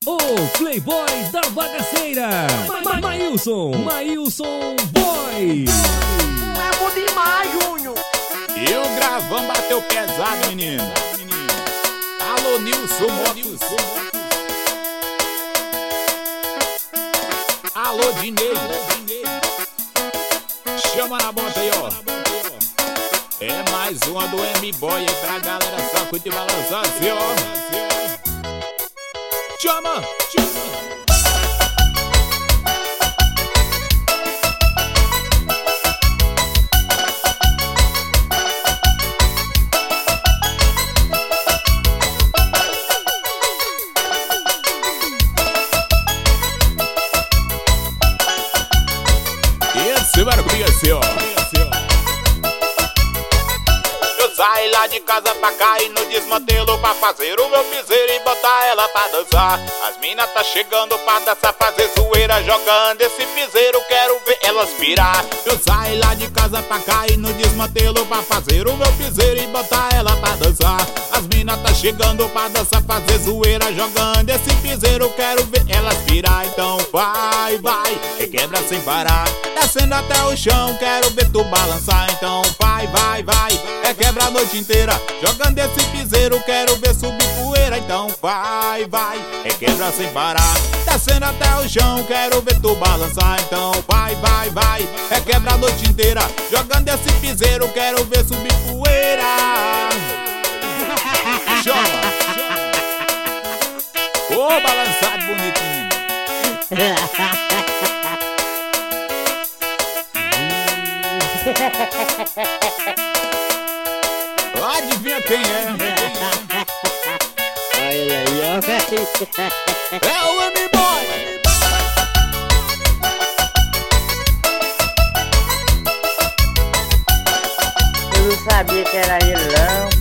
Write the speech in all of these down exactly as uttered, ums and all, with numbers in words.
O Playboy da bagaceira, Ma Maílson, Maílson Boy. É bom demais, Júnior. E o gravão bateu pesado, menino. Alô, Nilson Motos. Alô, Dinheiro. Chama na bota aí, ó. É mais uma do M-Boy aí pra galera só curtir e balançar assim, ó. Chama, chama. Esse vai comigo assim, ó. Eu saí lá de casa pra cá e no desmantelo pra fazer o meu piseiro e botar ela pra dançar. As mina tá chegando pra dançar, fazer zoeira jogando esse piseiro, quero ver elas pirar. Eu saí lá de casa pra cá e no desmantelo pra fazer o meu piseiro e botar ela pra dançar. As mina tá chegando pra dançar, fazer zoeira jogando esse piseiro, quero ver elas pirar. Então vai, vai, requebra sem parar, descendo até o chão, quero ver tu balançar. Então vai, vai, vai, requebra a noite inteira, jogando esse piseiro, quero ver subir poeira. Então vai, vai, requebra sem parar, descendo até o chão, quero ver tu balançar. Então vai, vai, vai, requebra a noite inteira, jogando esse piseiro, quero ver subir poeira. Chama, chama. Ô, balançado bonitinho. Adivinha quem é? Olha aí, ó. É o M-Boy. Eu não sabia que era ele, não.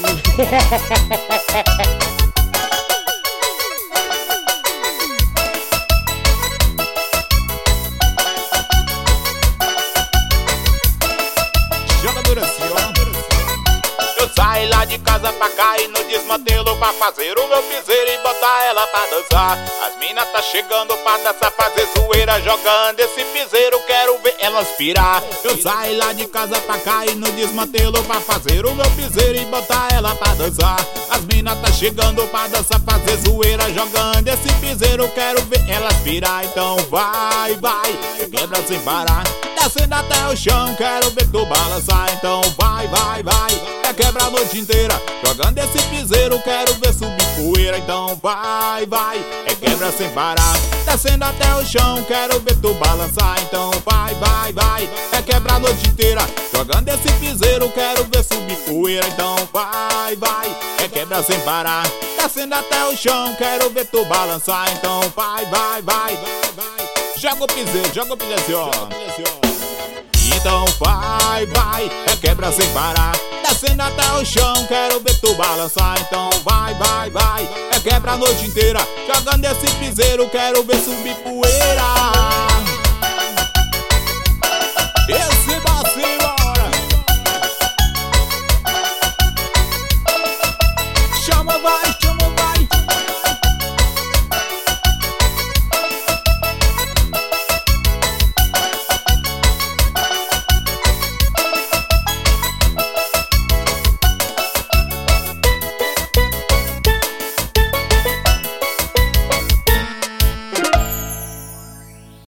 Sai lá de casa pra cá e no desmantelo pra fazer o meu piseiro e botar ela pra dançar. As mina tá chegando pra dançar, fazer zoeira jogando esse piseiro, quero ver elas pirar. Eu saí lá de casa pra cá e no desmantelo pra fazer o meu piseiro e botar ela pra dançar. As mina tá chegando pra dançar, fazer zoeira jogando esse piseiro, quero ver elas pirar. Então vai, vai, quebra sem parar, descendo até o chão, quero ver tu balançar. Então vai, vai, vai, é quebra a noite inteira, jogando esse piseiro, quero ver subir poeira. Então vai, vai, é quebra sem parar, descendo até o chão, quero ver tu balançar. Então vai, vai, vai, é quebra a noite inteira, jogando esse piseiro, quero ver subir poeira. Então vai, vai, é quebra sem parar, descendo até o chão, quero ver tu balançar. Então vai, vai, vai, vai, joga o piseiro, joga o piseiro assim, ó. Então vai, vai, é quebra sem parar, descendo até o chão, quero ver tu balançar. Então vai, vai, vai, é quebra a noite inteira, jogando esse piseiro, quero ver subir poeira.